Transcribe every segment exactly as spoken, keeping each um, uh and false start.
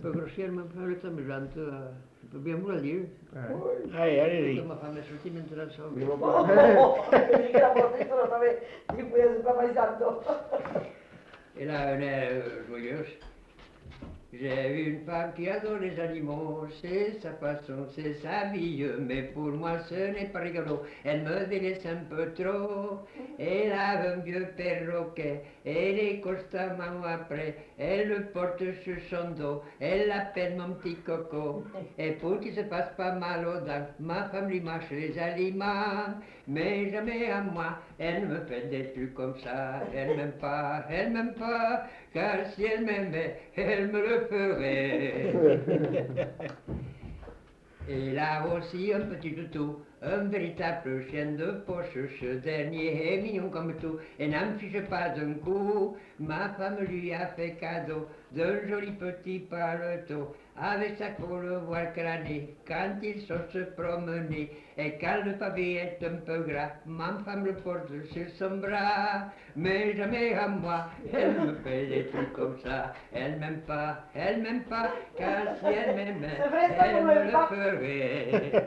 peu grossière, mais elle est amusante. Je peux bien vous la dire. Allez, allez, Ma femme est sortie maintenant ça. Elle a un air euh, joyeuse. J'ai une femme qui adore les animaux, c'est sa façon, c'est sa vie, mais pour moi ce n'est pas rigolo. Elle me délaisse un peu trop, elle a un vieux perroquet, elle est constamment après, elle le porte sur son dos, elle l'appelle mon petit coco. Et pour qu'il se passe pas mal aux dents, ma femme lui mâche les aliments, mais jamais à moi, elle me fait des trucs comme ça, elle m'aime pas, elle m'aime pas, car si elle m'aimait, elle me le ferait. Et là aussi un petit toutou, un véritable chien de poche, ce dernier est mignon comme tout, et n'en fiche pas un coup. Ma femme lui a fait cadeau d'un joli petit paletot, avec sa colle voile cranée, quand il sort se promener. Et quand le pavé est un peu gras, ma femme le porte sur son bras, mais jamais à moi, elle me fait des trucs comme ça. Elle m'aime pas, elle m'aime pas, car si elle m'aimait, elle me le ferait.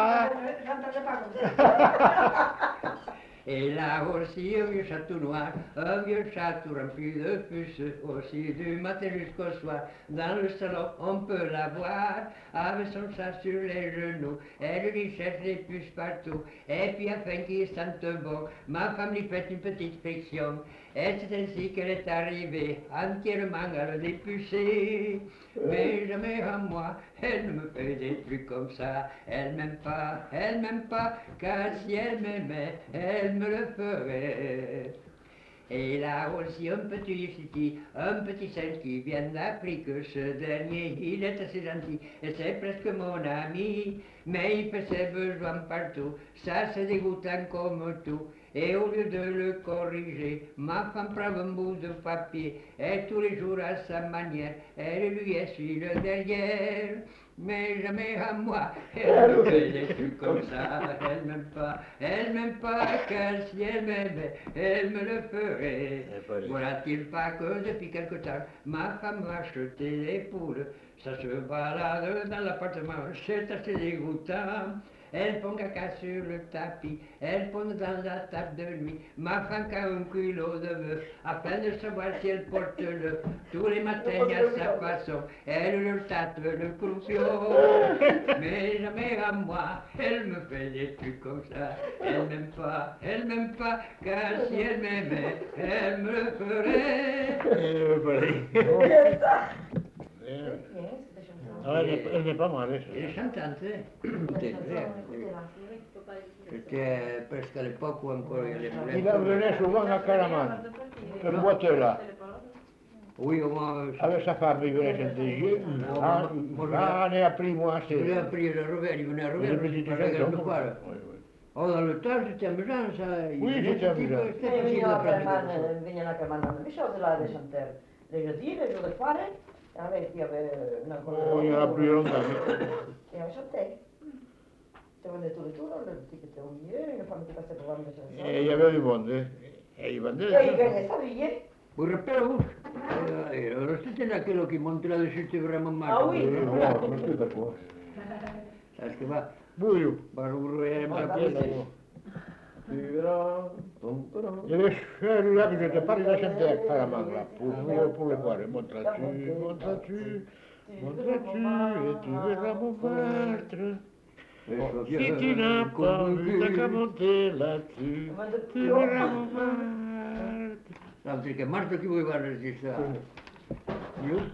Et là aussi un vieux chat tout noir, un vieux chat tout rempli de puces, aussi du matin jusqu'au soir. Dans le salon on peut la voir, avec son chat sur les genoux, elle lui cherche les puces partout, et puis afin qu'il sente bon, ma femme lui fait une petite friction, et c'est ainsi qu'elle est arrivée, entièrement à le dépucer. Mais jamais à moi, elle ne me fait des trucs comme ça, elle m'aime pas, elle m'aime pas, car si elle m'aimait, elle me le ferait. Et là aussi un petit Yifiti, un petit singe qui vient d'Afrique, ce dernier il est assez gentil, et c'est presque mon ami, mais il fait ses besoins partout, ça c'est dégoûtant comme tout. Et au lieu de le corriger, ma femme prend un bout de papier, et tous les jours à sa manière, elle lui essuie le derrière. Mais jamais à moi, elle me fait des trucs comme ça, elle m'aime pas, elle m'aime pas, car si elle m'aimait, elle me le ferait. Voilà-t-il pas que depuis quelque temps, ma femme m'a acheté des poules, ça se balade dans l'appartement, c'est assez dégoûtant. Elles font caca sur le tapis, elles pondent dans la table de nuit. Ma femme a un kilo de bœuf, afin de savoir si elle porte le. Tous les matins à sa façon, elle le tâte le croupion. Mais jamais à moi, elle me fait des trucs comme ça. Elle m'aime pas, elle m'aime pas, car si elle m'aimait, elle me le ferait. Ah, elle n'est- elle n'est pas mal, hein. Elle est chantante, hein. C'était presque à l'époque où encore il y avait les Il en venait souvent à Caraman, ce boiteux-là. Oui, au moins. euh, Avec sa femme, il venait chanter. Ah, j'en ai appris moi Je l'ai assez. appris à Rovelle, il venait à Les Rovelle. petites par la grande chansons. foire. Oui, oui. Oh, dans le temps, c'était amusant, ça. Il Oui, venait c'était ce type, amusant. C'était facile de pratiquer. Venivano a chiamare le show là de chanter le jeudi, le jour de soirée, avec il y avait une Oh, il y en a plus longtemps. et on chantait. Tu venais tous les jours, le petit qui était au milieu, une femme qui passait pour vendre des chansons. Et il y avait du monde, hein. Et il vendait. Et il venait s'habiller. Vous rappelez-vous eh, allora, c'était là quello che monte là-dessus, c'est vraiment mal. Ah oui. Oui, voilà, on ne sait pas quoi. Parce que va, Bouillou. va rouvrir Ah, la bah, pièce. oui. Il y avait celui-là que je te parle, il a chanté à Caraman, là, pour, pour, pour le voir. Monteras-tu, monteras-tu, monteras-tu, et tu verras mon ventre. Si tu n'as pas vu, t'as qu'à monter là-dessus, tu verras mon ventre. L'altro che Marco chi vuoi fare registrare? Io?